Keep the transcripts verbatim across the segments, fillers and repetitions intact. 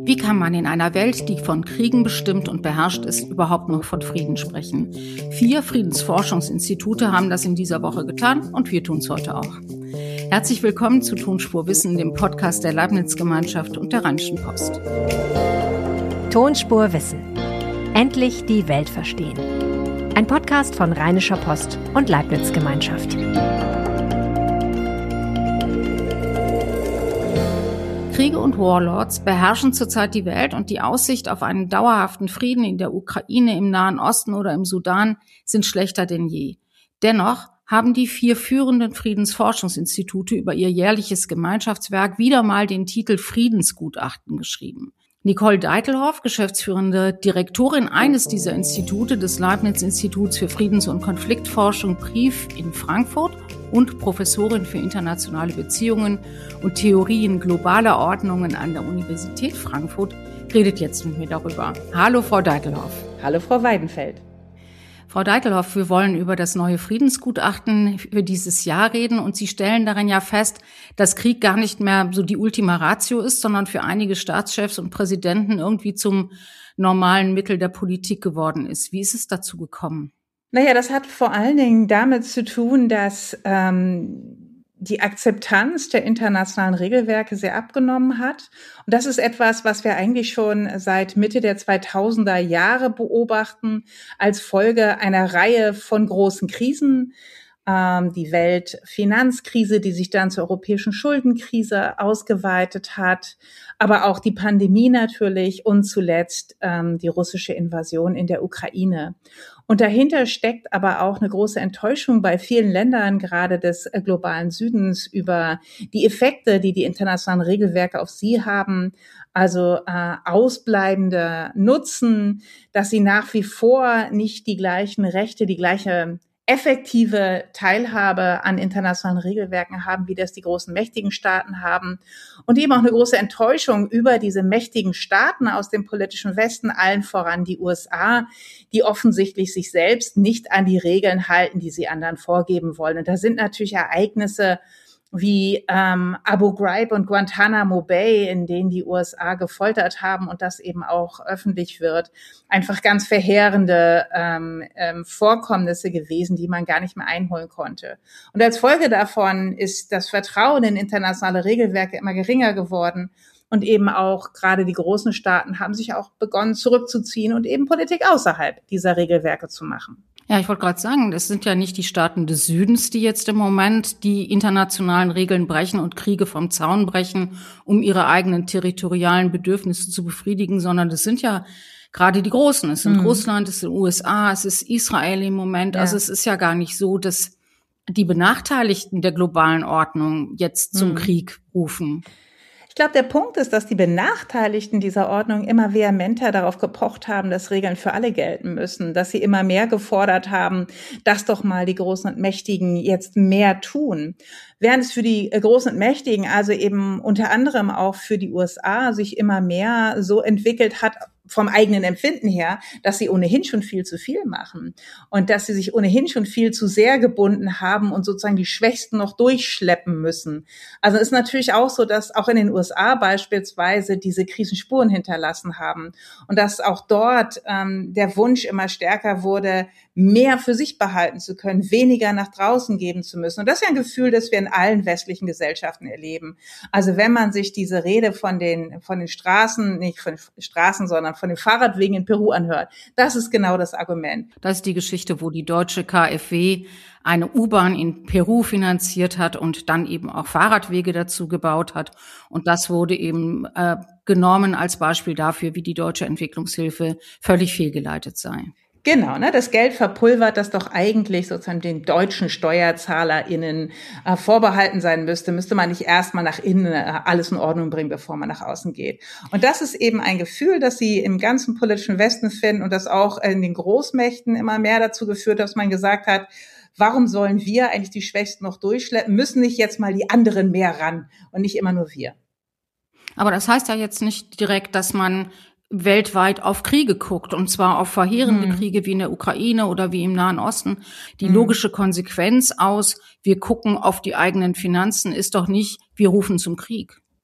Wie kann man in einer Welt, die von Kriegen bestimmt und beherrscht ist, überhaupt noch von Frieden sprechen? Vier Friedensforschungsinstitute haben das in dieser Woche getan und wir tun es heute auch. Herzlich willkommen zu Tonspur Wissen, dem Podcast der Leibniz-Gemeinschaft und der Rheinischen Post. Tonspur Wissen. Endlich die Welt verstehen. Ein Podcast von Rheinischer Post und Leibniz-Gemeinschaft. Kriege und Warlords beherrschen zurzeit die Welt und die Aussicht auf einen dauerhaften Frieden in der Ukraine, im Nahen Osten oder im Sudan sind schlechter denn je. Dennoch haben die vier führenden Friedensforschungsinstitute über ihr jährliches Gemeinschaftswerk wieder mal den Titel Friedensgutachten geschrieben. Nicole Deitelhoff, geschäftsführende Direktorin eines dieser Institute, des Leibniz-Instituts für Friedens- und Konfliktforschung P R I F in Frankfurt und Professorin für internationale Beziehungen und Theorien globaler Ordnungen an der Universität Frankfurt, redet jetzt mit mir darüber. Hallo, Frau Deitelhoff. Hallo, Frau Weidenfeld. Frau Deitelhoff, wir wollen über das neue Friedensgutachten für dieses Jahr reden und Sie stellen darin ja fest, dass Krieg gar nicht mehr so die Ultima Ratio ist, sondern für einige Staatschefs und Präsidenten irgendwie zum normalen Mittel der Politik geworden ist. Wie ist es dazu gekommen? Naja, das hat vor allen Dingen damit zu tun, dass ähm, die Akzeptanz der internationalen Regelwerke sehr abgenommen hat. Und das ist etwas, was wir eigentlich schon seit Mitte der zweitausender Jahre beobachten, als Folge einer Reihe von großen Krisen. Ähm, die Weltfinanzkrise, die sich dann zur europäischen Schuldenkrise ausgeweitet hat, aber auch die Pandemie natürlich und zuletzt ähm, die russische Invasion in der Ukraine. Und dahinter steckt aber auch eine große Enttäuschung bei vielen Ländern, gerade des äh, globalen Südens, über die Effekte, die die internationalen Regelwerke auf sie haben. Also äh, ausbleibende Nutzen, dass sie nach wie vor nicht die gleichen Rechte, die gleiche effektive Teilhabe an internationalen Regelwerken haben, wie das die großen mächtigen Staaten haben. Und eben auch eine große Enttäuschung über diese mächtigen Staaten aus dem politischen Westen, allen voran die U S A, die offensichtlich sich selbst nicht an die Regeln halten, die sie anderen vorgeben wollen. Und da sind natürlich Ereignisse wie ähm, Abu Ghraib und Guantanamo Bay, in denen die U S A gefoltert haben und das eben auch öffentlich wird, einfach ganz verheerende ähm, ähm, Vorkommnisse gewesen, die man gar nicht mehr einholen konnte. Und als Folge davon ist das Vertrauen in internationale Regelwerke immer geringer geworden. Und eben auch gerade die großen Staaten haben sich auch begonnen zurückzuziehen und eben Politik außerhalb dieser Regelwerke zu machen. Ja, ich wollte gerade sagen, es sind ja nicht die Staaten des Südens, die jetzt im Moment die internationalen Regeln brechen und Kriege vom Zaun brechen, um ihre eigenen territorialen Bedürfnisse zu befriedigen, sondern das sind ja gerade die Großen. Es sind mhm. Russland, es sind U S A, es ist Israel im Moment. Ja. Also es ist ja gar nicht so, dass die Benachteiligten der globalen Ordnung jetzt zum mhm. Krieg rufen. Ich glaube, der Punkt ist, dass die Benachteiligten dieser Ordnung immer vehementer darauf gepocht haben, dass Regeln für alle gelten müssen, dass sie immer mehr gefordert haben, dass doch mal die Großen und Mächtigen jetzt mehr tun. Während es für die Großen und Mächtigen, also eben unter anderem auch für die U S A, sich immer mehr so entwickelt hat, vom eigenen Empfinden her, dass sie ohnehin schon viel zu viel machen und dass sie sich ohnehin schon viel zu sehr gebunden haben und sozusagen die Schwächsten noch durchschleppen müssen. Also es ist natürlich auch so, dass auch in den U S A beispielsweise diese Krisen Spuren hinterlassen haben und dass auch dort ähm, der Wunsch immer stärker wurde, mehr für sich behalten zu können, weniger nach draußen geben zu müssen. Und das ist ja ein Gefühl, das wir in allen westlichen Gesellschaften erleben. Also wenn man sich diese Rede von den von den Straßen, nicht von den Straßen, sondern von den Fahrradwegen in Peru anhört, das ist genau das Argument. Das ist die Geschichte, wo die deutsche K f W eine U-Bahn in Peru finanziert hat und dann eben auch Fahrradwege dazu gebaut hat. Und das wurde eben äh, genommen als Beispiel dafür, wie die deutsche Entwicklungshilfe völlig fehlgeleitet sei. Genau, ne, das Geld verpulvert, das doch eigentlich sozusagen den deutschen SteuerzahlerInnen äh, vorbehalten sein müsste, müsste man nicht erstmal nach innen äh, alles in Ordnung bringen, bevor man nach außen geht. Und das ist eben ein Gefühl, das sie im ganzen politischen Westen finden und das auch in den Großmächten immer mehr dazu geführt, dass man gesagt hat, warum sollen wir eigentlich die Schwächsten noch durchschleppen, müssen nicht jetzt mal die anderen mehr ran und nicht immer nur wir. Aber das heißt ja jetzt nicht direkt, dass man weltweit auf Kriege guckt, und zwar auf verheerende hm. Kriege wie in der Ukraine oder wie im Nahen Osten. Die hm. logische Konsequenz aus, wir gucken auf die eigenen Finanzen, ist doch nicht, wir rufen zum Krieg.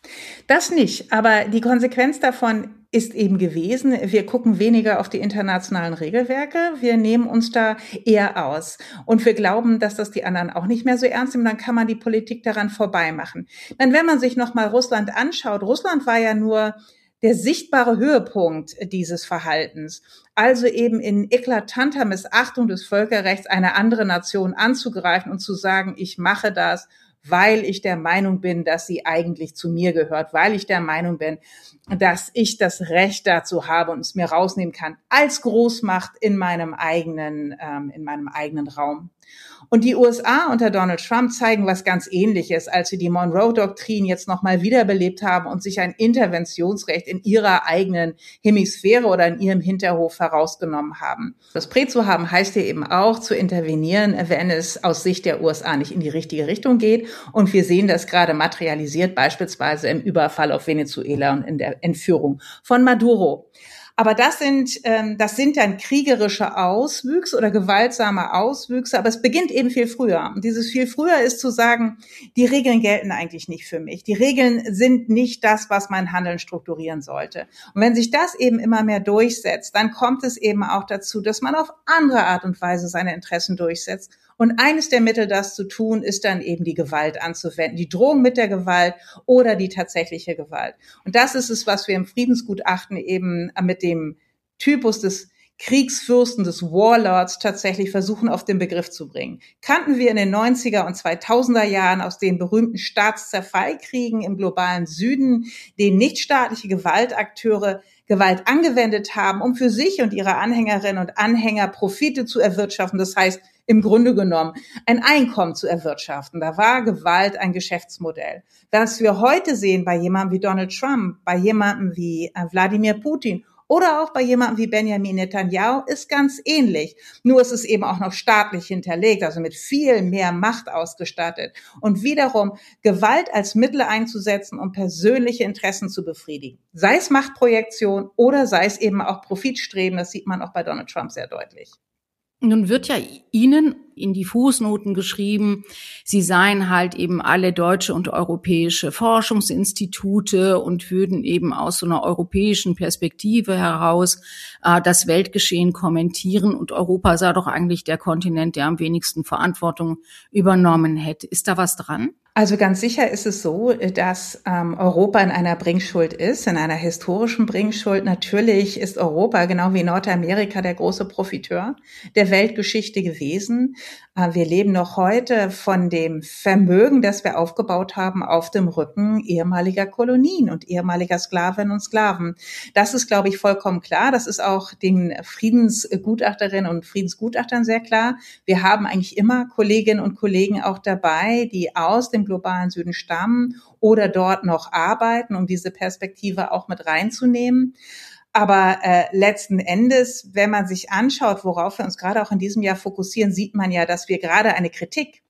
Das nicht, aber die Konsequenz davon ist eben gewesen, wir gucken weniger auf die internationalen Regelwerke, wir nehmen uns da eher aus. Und wir glauben, dass das die anderen auch nicht mehr so ernst nehmen, dann kann man die Politik daran vorbeimachen. Dann, wenn man sich nochmal Russland anschaut, Russland war ja nur der sichtbare Höhepunkt dieses Verhaltens. Also eben in eklatanter Missachtung des Völkerrechts eine andere Nation anzugreifen und zu sagen, ich mache das, weil ich der Meinung bin, dass sie eigentlich zu mir gehört, weil ich der Meinung bin, dass ich das Recht dazu habe und es mir rausnehmen kann als Großmacht in meinem eigenen, ähm, in meinem eigenen Raum. Und die U S A unter Donald Trump zeigen was ganz Ähnliches, als sie die Monroe-Doktrin jetzt nochmal wiederbelebt haben und sich ein Interventionsrecht in ihrer eigenen Hemisphäre oder in ihrem Hinterhof herausgenommen haben. Das Prä zu haben heißt ja eben auch, zu intervenieren, wenn es aus Sicht der U S A nicht in die richtige Richtung geht. Und wir sehen das gerade materialisiert, beispielsweise im Überfall auf Venezuela und in der Entführung von Maduro. Aber das sind, ähm, das sind dann kriegerische Auswüchse oder gewaltsame Auswüchse, aber es beginnt eben viel früher. Und dieses viel früher ist zu sagen, die Regeln gelten eigentlich nicht für mich. Die Regeln sind nicht das, was mein Handeln strukturieren sollte. Und wenn sich das eben immer mehr durchsetzt, dann kommt es eben auch dazu, dass man auf andere Art und Weise seine Interessen durchsetzt. Und eines der Mittel, das zu tun, ist dann eben die Gewalt anzuwenden, die Drohung mit der Gewalt oder die tatsächliche Gewalt. Und das ist es, was wir im Friedensgutachten eben mit dem Typus des Kriegsfürsten, des Warlords tatsächlich versuchen, auf den Begriff zu bringen. Kannten wir in den neunziger und zweitausender Jahren aus den berühmten Staatszerfallkriegen im globalen Süden, denen nichtstaatliche Gewaltakteure Gewalt angewendet haben, um für sich und ihre Anhängerinnen und Anhänger Profite zu erwirtschaften. Das heißt, im Grunde genommen ein Einkommen zu erwirtschaften. Da war Gewalt ein Geschäftsmodell. Was wir heute sehen bei jemandem wie Donald Trump, bei jemandem wie Wladimir Putin oder auch bei jemandem wie Benjamin Netanyahu ist ganz ähnlich. Nur ist es eben auch noch staatlich hinterlegt, also mit viel mehr Macht ausgestattet. Und wiederum Gewalt als Mittel einzusetzen, um persönliche Interessen zu befriedigen. Sei es Machtprojektion oder sei es eben auch Profitstreben. Das sieht man auch bei Donald Trump sehr deutlich. Nun wird ja Ihnen in die Fußnoten geschrieben, Sie seien halt eben alle deutsche und europäische Forschungsinstitute und würden eben aus so einer europäischen Perspektive heraus äh, das Weltgeschehen kommentieren und Europa sei doch eigentlich der Kontinent, der am wenigsten Verantwortung übernommen hätte. Ist da was dran? Also ganz sicher ist es so, dass ähm, Europa in einer Bringschuld ist, in einer historischen Bringschuld. Natürlich ist Europa, genau wie Nordamerika, der große Profiteur der Weltgeschichte gewesen. Äh, wir leben noch heute von dem Vermögen, das wir aufgebaut haben, auf dem Rücken ehemaliger Kolonien und ehemaliger Sklavinnen und Sklaven. Das ist, glaube ich, vollkommen klar. Das ist auch den Friedensgutachterinnen und Friedensgutachtern sehr klar. Wir haben eigentlich immer Kolleginnen und Kollegen auch dabei, die aus dem globalen Süden stammen oder dort noch arbeiten, um diese Perspektive auch mit reinzunehmen. Aber äh, letzten Endes, wenn man sich anschaut, worauf wir uns gerade auch in diesem Jahr fokussieren, sieht man ja, dass wir gerade eine Kritik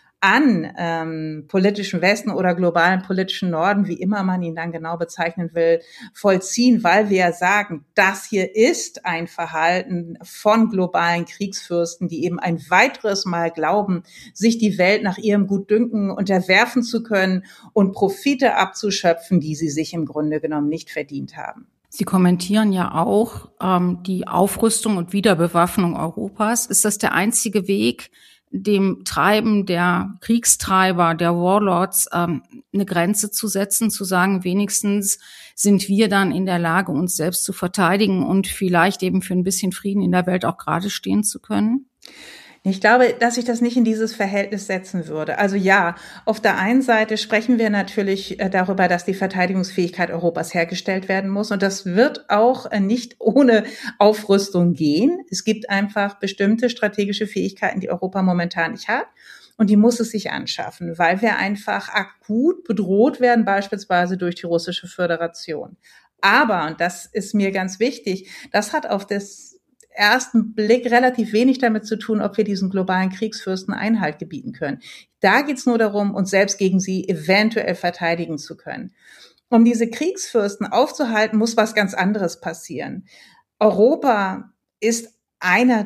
an ähm, politischen Westen oder globalen politischen Norden, wie immer man ihn dann genau bezeichnen will, vollziehen, weil wir sagen, das hier ist ein Verhalten von globalen Kriegsfürsten, die eben ein weiteres Mal glauben, sich die Welt nach ihrem Gutdünken unterwerfen zu können und Profite abzuschöpfen, die sie sich im Grunde genommen nicht verdient haben. Sie kommentieren ja auch ähm, die Aufrüstung und Wiederbewaffnung Europas. Ist das der einzige Weg, dem Treiben der Kriegstreiber, der Warlords, ähm, eine Grenze zu setzen, zu sagen, wenigstens sind wir dann in der Lage, uns selbst zu verteidigen und vielleicht eben für ein bisschen Frieden in der Welt auch gerade stehen zu können? Ich glaube, dass ich das nicht in dieses Verhältnis setzen würde. Also ja, auf der einen Seite sprechen wir natürlich darüber, dass die Verteidigungsfähigkeit Europas hergestellt werden muss. Und das wird auch nicht ohne Aufrüstung gehen. Es gibt einfach bestimmte strategische Fähigkeiten, die Europa momentan nicht hat. Und die muss es sich anschaffen, weil wir einfach akut bedroht werden, beispielsweise durch die Russische Föderation. Aber, und das ist mir ganz wichtig, das hat auf das ersten Blick relativ wenig damit zu tun, ob wir diesen globalen Kriegsfürsten Einhalt gebieten können. Da geht's nur darum, uns selbst gegen sie eventuell verteidigen zu können. Um diese Kriegsfürsten aufzuhalten, muss was ganz anderes passieren. Europa ist einer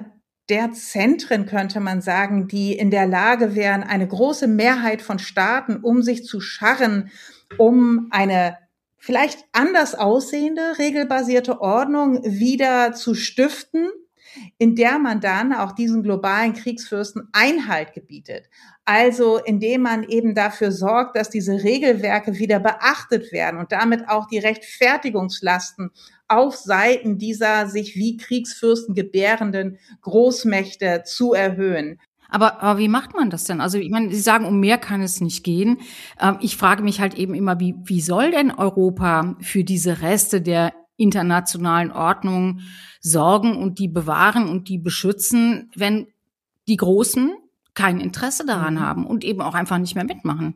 der Zentren, könnte man sagen, die in der Lage wären, eine große Mehrheit von Staaten um sich zu scharren, um eine vielleicht anders aussehende, regelbasierte Ordnung wieder zu stiften, in der man dann auch diesen globalen Kriegsfürsten Einhalt gebietet. Also indem man eben dafür sorgt, dass diese Regelwerke wieder beachtet werden und damit auch die Rechtfertigungslasten auf Seiten dieser sich wie Kriegsfürsten gebärenden Großmächte zu erhöhen. Aber, aber wie macht man das denn? Also ich meine, Sie sagen, um mehr kann es nicht gehen. Ähm, ich frage mich halt eben immer, wie, wie soll denn Europa für diese Reste der internationalen Ordnung sorgen und die bewahren und die beschützen, wenn die Großen kein Interesse daran mhm. haben und eben auch einfach nicht mehr mitmachen?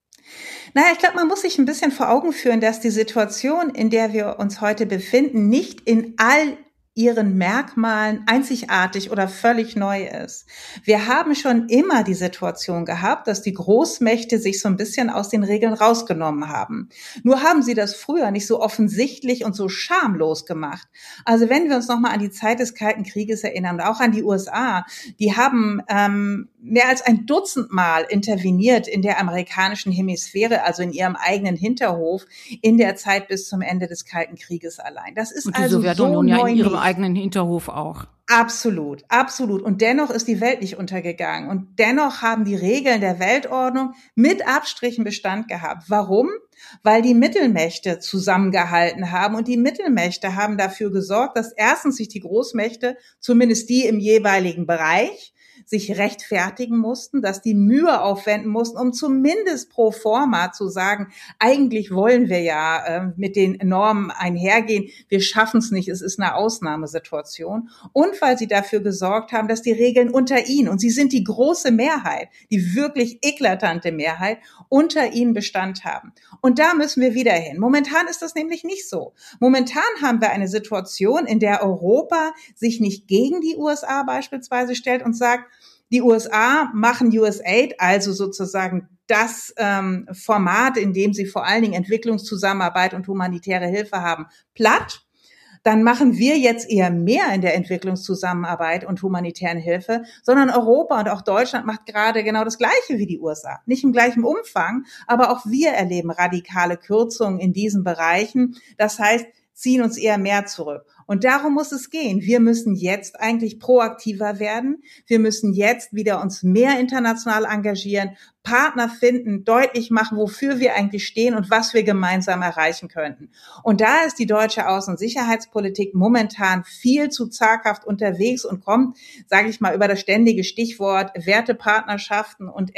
Naja, ich glaube, man muss sich ein bisschen vor Augen führen, dass die Situation, in der wir uns heute befinden, nicht in all ihren Merkmalen einzigartig oder völlig neu ist. Wir haben schon immer die Situation gehabt, dass die Großmächte sich so ein bisschen aus den Regeln rausgenommen haben. Nur haben sie das früher nicht so offensichtlich und so schamlos gemacht. Also wenn wir uns nochmal an die Zeit des Kalten Krieges erinnern, und auch an die U S A, die haben ähm, mehr als ein Dutzend Mal interveniert in der amerikanischen Hemisphäre, also in ihrem eigenen Hinterhof, in der Zeit bis zum Ende des Kalten Krieges allein. Das ist und die also Sowjetunion so ja neu in ihrem nicht. eigenen Hinterhof auch. Absolut, absolut. Und dennoch ist die Welt nicht untergegangen. Und dennoch haben die Regeln der Weltordnung mit Abstrichen Bestand gehabt. Warum? Weil die Mittelmächte zusammengehalten haben. Und die Mittelmächte haben dafür gesorgt, dass erstens sich die Großmächte, zumindest die im jeweiligen Bereich, sich rechtfertigen mussten, dass die Mühe aufwenden mussten, um zumindest pro forma zu sagen, eigentlich wollen wir ja äh, mit den Normen einhergehen, wir schaffen es nicht, es ist eine Ausnahmesituation. Und weil sie dafür gesorgt haben, dass die Regeln unter ihnen, und sie sind die große Mehrheit, die wirklich eklatante Mehrheit, unter ihnen Bestand haben. Und da müssen wir wieder hin. Momentan ist das nämlich nicht so. Momentan haben wir eine Situation, in der Europa sich nicht gegen die U S A beispielsweise stellt und sagt, die U S A machen U S A I D, also sozusagen das ähm, Format, in dem sie vor allen Dingen Entwicklungszusammenarbeit und humanitäre Hilfe haben, platt. Dann machen wir jetzt eher mehr in der Entwicklungszusammenarbeit und humanitären Hilfe, sondern Europa und auch Deutschland macht gerade genau das Gleiche wie die U S A. Nicht im gleichen Umfang, aber auch wir erleben radikale Kürzungen in diesen Bereichen. Das heißt, ziehen uns eher mehr zurück. Und darum muss es gehen. Wir müssen jetzt eigentlich proaktiver werden. Wir müssen jetzt wieder uns mehr international engagieren, Partner finden, deutlich machen, wofür wir eigentlich stehen und was wir gemeinsam erreichen könnten. Und da ist die deutsche Außen- und Sicherheitspolitik momentan viel zu zaghaft unterwegs und kommt, sage ich mal, über das ständige Stichwort Wertepartnerschaften und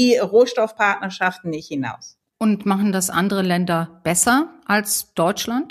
Energie-Rohstoffpartnerschaften nicht hinaus. Und machen das andere Länder besser als Deutschland?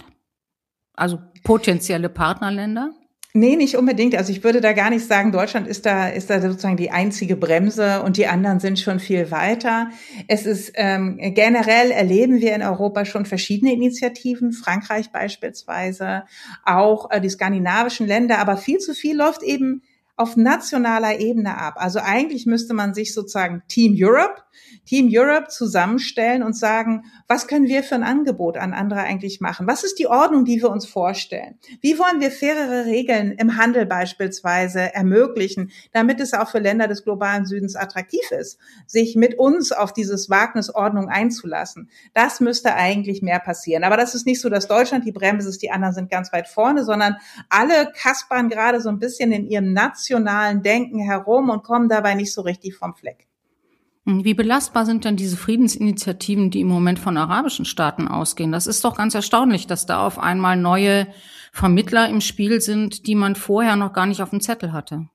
Also potenzielle Partnerländer? Nee, nicht unbedingt. Also ich würde da gar nicht sagen, Deutschland ist da, ist da sozusagen die einzige Bremse und die anderen sind schon viel weiter. Es ist, ähm, generell erleben wir in Europa schon verschiedene Initiativen, Frankreich beispielsweise, auch äh, die skandinavischen Länder, aber viel zu viel läuft eben auf nationaler Ebene ab. Also eigentlich müsste man sich sozusagen Team Europe, Team Europe zusammenstellen und sagen, was können wir für ein Angebot an andere eigentlich machen? Was ist die Ordnung, die wir uns vorstellen? Wie wollen wir fairere Regeln im Handel beispielsweise ermöglichen, damit es auch für Länder des globalen Südens attraktiv ist, sich mit uns auf dieses Wagnis Ordnung einzulassen? Das müsste eigentlich mehr passieren. Aber das ist nicht so, dass Deutschland die Bremse ist, die anderen sind ganz weit vorne, sondern alle kaspern gerade so ein bisschen in ihrem nationalen Denken herum und kommen dabei nicht so richtig vom Fleck. Wie belastbar sind denn diese Friedensinitiativen, die im Moment von arabischen Staaten ausgehen? Das ist doch ganz erstaunlich, dass da auf einmal neue Vermittler im Spiel sind, die man vorher noch gar nicht auf dem Zettel hatte.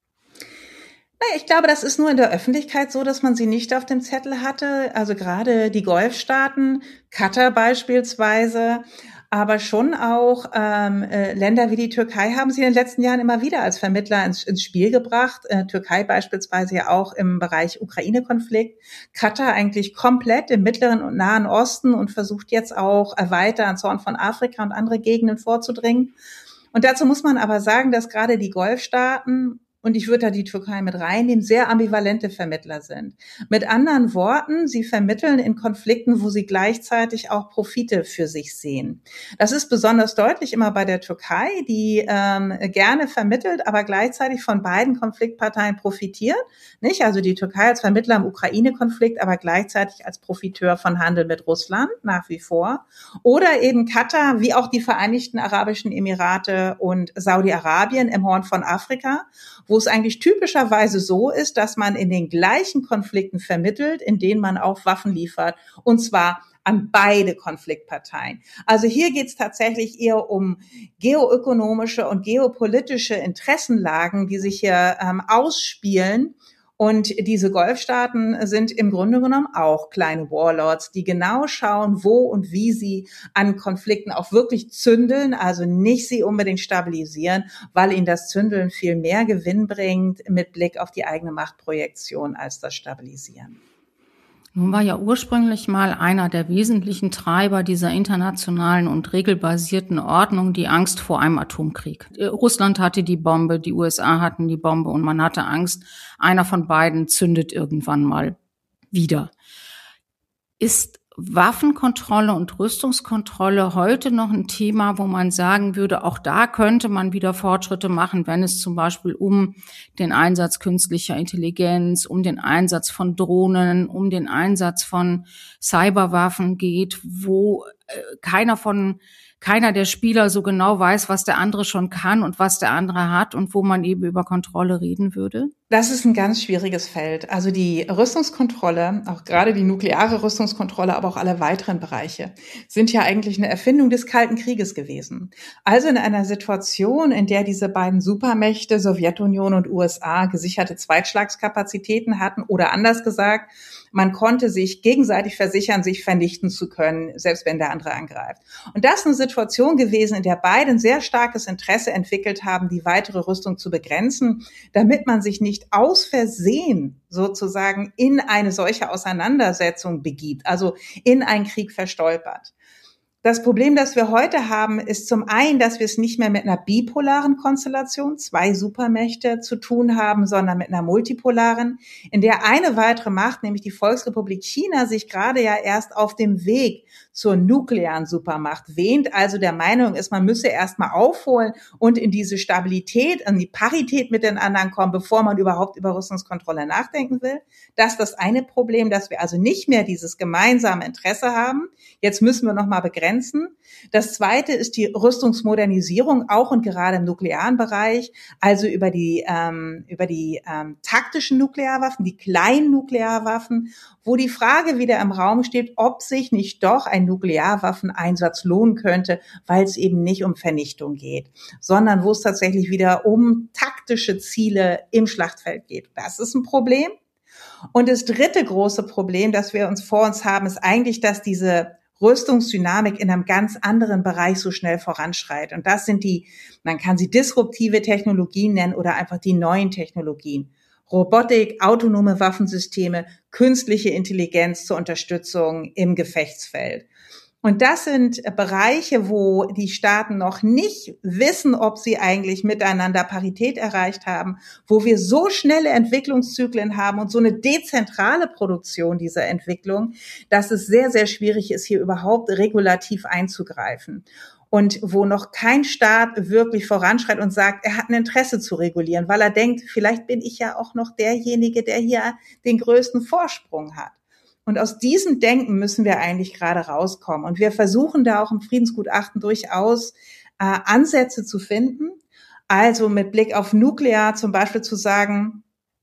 Ich glaube, das ist nur in der Öffentlichkeit so, dass man sie nicht auf dem Zettel hatte. Also gerade die Golfstaaten, Katar beispielsweise, aber schon auch ähm, äh, Länder wie die Türkei haben sie in den letzten Jahren immer wieder als Vermittler ins, ins Spiel gebracht. Äh, Türkei beispielsweise ja auch im Bereich Ukraine-Konflikt. Katar eigentlich komplett im Mittleren und Nahen Osten und versucht jetzt auch äh, weiter ans Horn von Afrika und andere Gegenden vorzudringen. Und dazu muss man aber sagen, dass gerade die Golfstaaten und ich würde da die Türkei mit reinnehmen, sehr ambivalente Vermittler sind. Mit anderen Worten, sie vermitteln in Konflikten, wo sie gleichzeitig auch Profite für sich sehen. Das ist besonders deutlich immer bei der Türkei, die ähm, gerne vermittelt, aber gleichzeitig von beiden Konfliktparteien profitiert. Nicht? Also die Türkei als Vermittler im Ukraine-Konflikt, aber gleichzeitig als Profiteur von Handel mit Russland nach wie vor. Oder eben Katar, wie auch die Vereinigten Arabischen Emirate und Saudi-Arabien im Horn von Afrika, wo es eigentlich typischerweise so ist, dass man in den gleichen Konflikten vermittelt, in denen man auch Waffen liefert, und zwar an beide Konfliktparteien. Also hier geht es tatsächlich eher um geoökonomische und geopolitische Interessenlagen, die sich hier ähm, ausspielen. Und diese Golfstaaten sind im Grunde genommen auch kleine Warlords, die genau schauen, wo und wie sie an Konflikten auch wirklich zündeln, also nicht sie unbedingt stabilisieren, weil ihnen das Zündeln viel mehr Gewinn bringt mit Blick auf die eigene Machtprojektion als das Stabilisieren. Nun war ja ursprünglich mal einer der wesentlichen Treiber dieser internationalen und regelbasierten Ordnung die Angst vor einem Atomkrieg. Russland hatte die Bombe, die U S A hatten die Bombe und man hatte Angst, einer von beiden zündet irgendwann mal wieder. Ist Waffenkontrolle und Rüstungskontrolle heute noch ein Thema, wo man sagen würde, auch da könnte man wieder Fortschritte machen, wenn es zum Beispiel um den Einsatz künstlicher Intelligenz, um den Einsatz von Drohnen, um den Einsatz von Cyberwaffen geht, wo äh, keiner von keiner der Spieler so genau weiß, was der andere schon kann und was der andere hat und wo man eben über Kontrolle reden würde? Das ist ein ganz schwieriges Feld. Also die Rüstungskontrolle, auch gerade die nukleare Rüstungskontrolle, aber auch alle weiteren Bereiche, sind ja eigentlich eine Erfindung des Kalten Krieges gewesen. Also in einer Situation, in der diese beiden Supermächte, Sowjetunion und U S A, gesicherte Zweitschlagskapazitäten hatten, oder anders gesagt, man konnte sich gegenseitig versichern, sich vernichten zu können, selbst wenn der andere angreift. Und das ist eine Situation gewesen, in der beide ein sehr starkes Interesse entwickelt haben, die weitere Rüstung zu begrenzen, damit man sich nicht aus Versehen sozusagen in eine solche Auseinandersetzung begibt, also in einen Krieg verstolpert. Das Problem, das wir heute haben, ist zum einen, dass wir es nicht mehr mit einer bipolaren Konstellation, zwei Supermächte, zu tun haben, sondern mit einer multipolaren, in der eine weitere Macht, nämlich die Volksrepublik China, sich gerade ja erst auf dem Weg zur nuklearen Supermacht wähnt, also der Meinung ist, man müsse erst mal aufholen und in diese Stabilität, in die Parität mit den anderen kommen, bevor man überhaupt über Rüstungskontrolle nachdenken will. Das ist das eine Problem, dass wir also nicht mehr dieses gemeinsame Interesse haben. Jetzt müssen wir noch mal begrenzen. Das zweite ist die Rüstungsmodernisierung, auch und gerade im nuklearen Bereich, also über die ähm, über die ähm, taktischen Nuklearwaffen, die kleinen Nuklearwaffen, wo die Frage wieder im Raum steht, ob sich nicht doch ein Nuklearwaffeneinsatz lohnen könnte, weil es eben nicht um Vernichtung geht, sondern wo es tatsächlich wieder um taktische Ziele im Schlachtfeld geht. Das ist ein Problem. Und das dritte große Problem, das wir uns vor uns haben, ist eigentlich, dass diese Rüstungsdynamik in einem ganz anderen Bereich so schnell voranschreitet. Und das sind die, man kann sie disruptive Technologien nennen oder einfach die neuen Technologien. Robotik, autonome Waffensysteme, künstliche Intelligenz zur Unterstützung im Gefechtsfeld. Und das sind Bereiche, wo die Staaten noch nicht wissen, ob sie eigentlich miteinander Parität erreicht haben, wo wir so schnelle Entwicklungszyklen haben und so eine dezentrale Produktion dieser Entwicklung, dass es sehr, sehr schwierig ist, hier überhaupt regulativ einzugreifen. Und wo noch kein Staat wirklich voranschreitet und sagt, er hat ein Interesse zu regulieren, weil er denkt, vielleicht bin ich ja auch noch derjenige, der hier den größten Vorsprung hat. Und aus diesem Denken müssen wir eigentlich gerade rauskommen. Und wir versuchen da auch im Friedensgutachten durchaus äh, Ansätze zu finden. Also mit Blick auf Nuklear zum Beispiel zu sagen,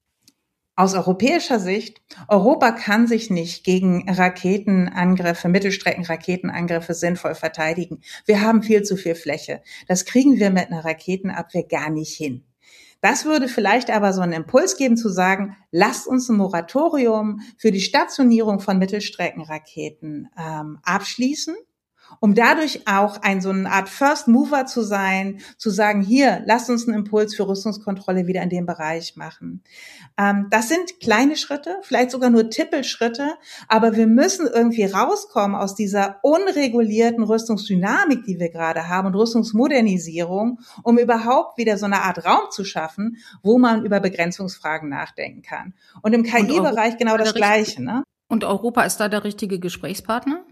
aus europäischer Sicht, Europa kann sich nicht gegen Raketenangriffe, Mittelstreckenraketenangriffe sinnvoll verteidigen. Wir haben viel zu viel Fläche. Das kriegen wir mit einer Raketenabwehr gar nicht hin. Das würde vielleicht aber so einen Impuls geben zu sagen, lasst uns ein Moratorium für die Stationierung von Mittelstreckenraketen ähm, abschließen um dadurch auch ein so eine Art First Mover zu sein, zu sagen, hier, lasst uns einen Impuls für Rüstungskontrolle wieder in dem Bereich machen. Ähm, das sind kleine Schritte, vielleicht sogar nur Tippelschritte, aber wir müssen irgendwie rauskommen aus dieser unregulierten Rüstungsdynamik, die wir gerade haben, und Rüstungsmodernisierung, um überhaupt wieder so eine Art Raum zu schaffen, wo man über Begrenzungsfragen nachdenken kann. Und im K I-Bereich genau das Gleiche, ne? Und Europa ist da der richtige Gesprächspartner?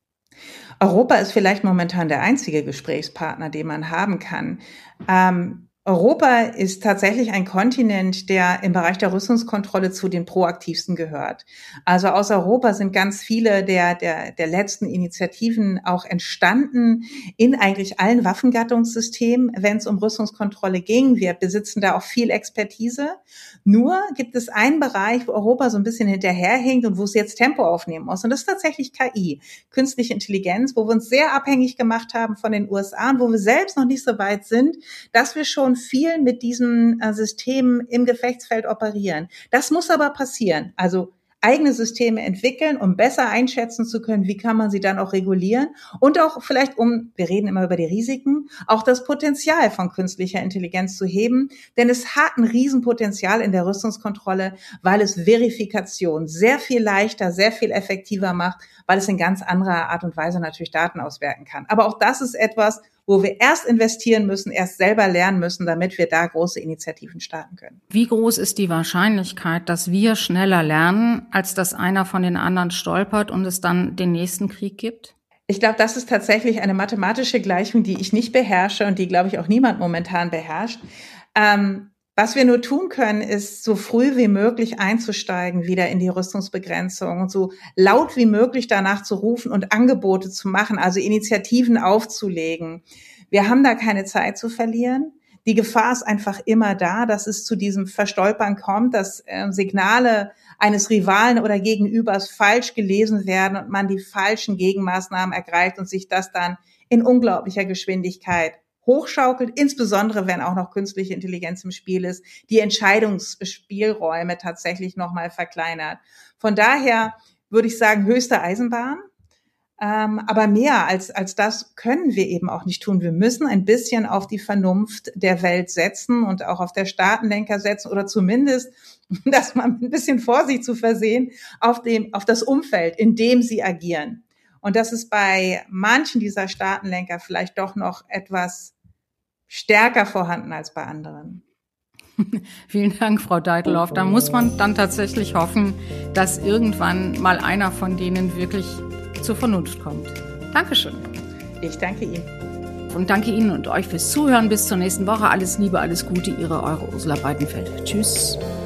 Europa ist vielleicht momentan der einzige Gesprächspartner, den man haben kann. Ähm, Europa ist tatsächlich ein Kontinent, der im Bereich der Rüstungskontrolle zu den proaktivsten gehört. Also aus Europa sind ganz viele der, der, der letzten Initiativen auch entstanden in eigentlich allen Waffengattungssystemen, wenn es um Rüstungskontrolle ging. Wir besitzen da auch viel Expertise. Nur gibt es einen Bereich, wo Europa so ein bisschen hinterherhinkt und wo es jetzt Tempo aufnehmen muss. Und das ist tatsächlich K I, künstliche Intelligenz, wo wir uns sehr abhängig gemacht haben von den U S A und wo wir selbst noch nicht so weit sind, dass wir schon viel mit diesen äh, Systemen im Gefechtsfeld operieren. Das muss aber passieren. Also eigene Systeme entwickeln, um besser einschätzen zu können, wie kann man sie dann auch regulieren und auch vielleicht, um, wir reden immer über die Risiken, auch das Potenzial von künstlicher Intelligenz zu heben, denn es hat ein Riesenpotenzial in der Rüstungskontrolle, weil es Verifikation sehr viel leichter, sehr viel effektiver macht, weil es in ganz anderer Art und Weise natürlich Daten auswerten kann. Aber auch das ist etwas, wo wir erst investieren müssen, erst selber lernen müssen, damit wir da große Initiativen starten können. Wie groß ist die Wahrscheinlichkeit, dass wir schneller lernen, als dass einer von den anderen stolpert und es dann den nächsten Krieg gibt? Ich glaube, das ist tatsächlich eine mathematische Gleichung, die ich nicht beherrsche und die, glaube ich, auch niemand momentan beherrscht. Ähm, Was wir nur tun können, ist, so früh wie möglich einzusteigen wieder in die Rüstungsbegrenzung und so laut wie möglich danach zu rufen und Angebote zu machen, also Initiativen aufzulegen. Wir haben da keine Zeit zu verlieren. Die Gefahr ist einfach immer da, dass es zu diesem Verstolpern kommt, dass äh, Signale eines Rivalen oder Gegenübers falsch gelesen werden und man die falschen Gegenmaßnahmen ergreift und sich das dann in unglaublicher Geschwindigkeit hochschaukelt, insbesondere wenn auch noch künstliche Intelligenz im Spiel ist, die Entscheidungsspielräume tatsächlich nochmal verkleinert. Von daher würde ich sagen, höchste Eisenbahn. Ähm, aber mehr als, als das können wir eben auch nicht tun. Wir müssen ein bisschen auf die Vernunft der Welt setzen und auch auf der Staatenlenker setzen oder zumindest, das mal ein bisschen Vorsicht zu versehen, auf dem, auf das Umfeld, in dem sie agieren. Und das ist bei manchen dieser Staatenlenker vielleicht doch noch etwas stärker vorhanden als bei anderen. Vielen Dank, Frau Deitelhoff. Da muss man dann tatsächlich hoffen, dass irgendwann mal einer von denen wirklich zur Vernunft kommt. Dankeschön. Ich danke Ihnen. Und danke Ihnen und euch fürs Zuhören. Bis zur nächsten Woche. Alles Liebe, alles Gute. Ihre, eure Ursula Breitenfeld. Tschüss.